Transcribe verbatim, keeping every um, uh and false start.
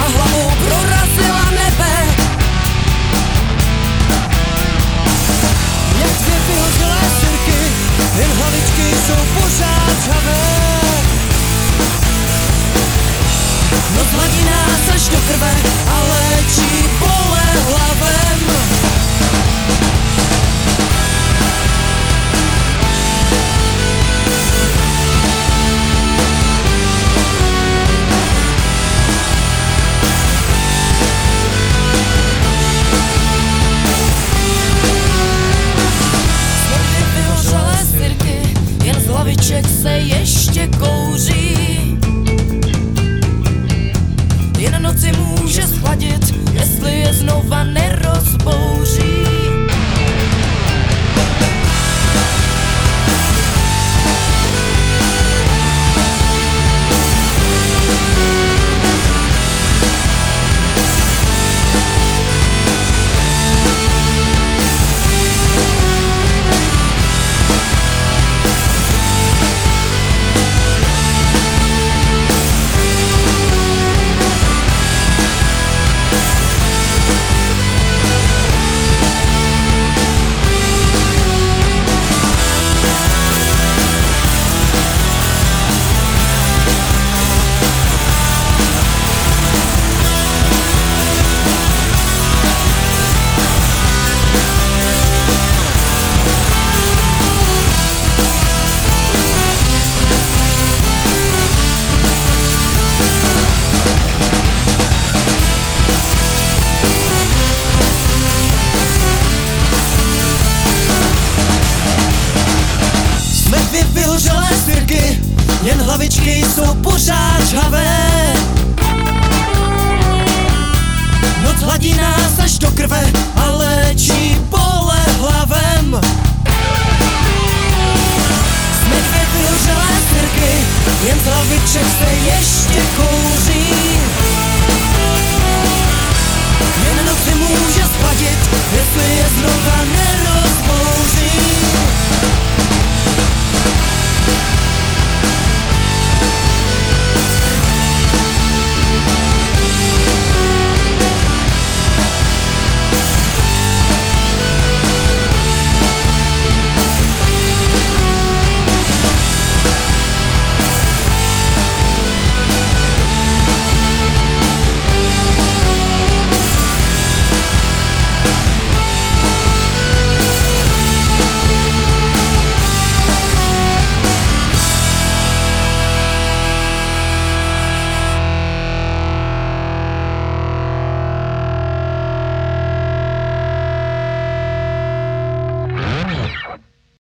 hlavou prorazila nebe. Jak dvě vyhořelé sirky, jen hlavičky jsou pořád žhavé. Noc hladí nás až do krve a léčí bolehlavem. Z hlaviček se ještě kouří. Jen noci může schladit, jestli je znova nerozbouří. Vyhořelé sirky, jen hlavičky jsou pořád žhavé. Noc hladí nás až do krve a léčí bolehlavem. Jsme dvě vyhořelé sirky, jen z hlaviček se ještě kouří. Jen noci může schladit, jestli je znova nerozbouří.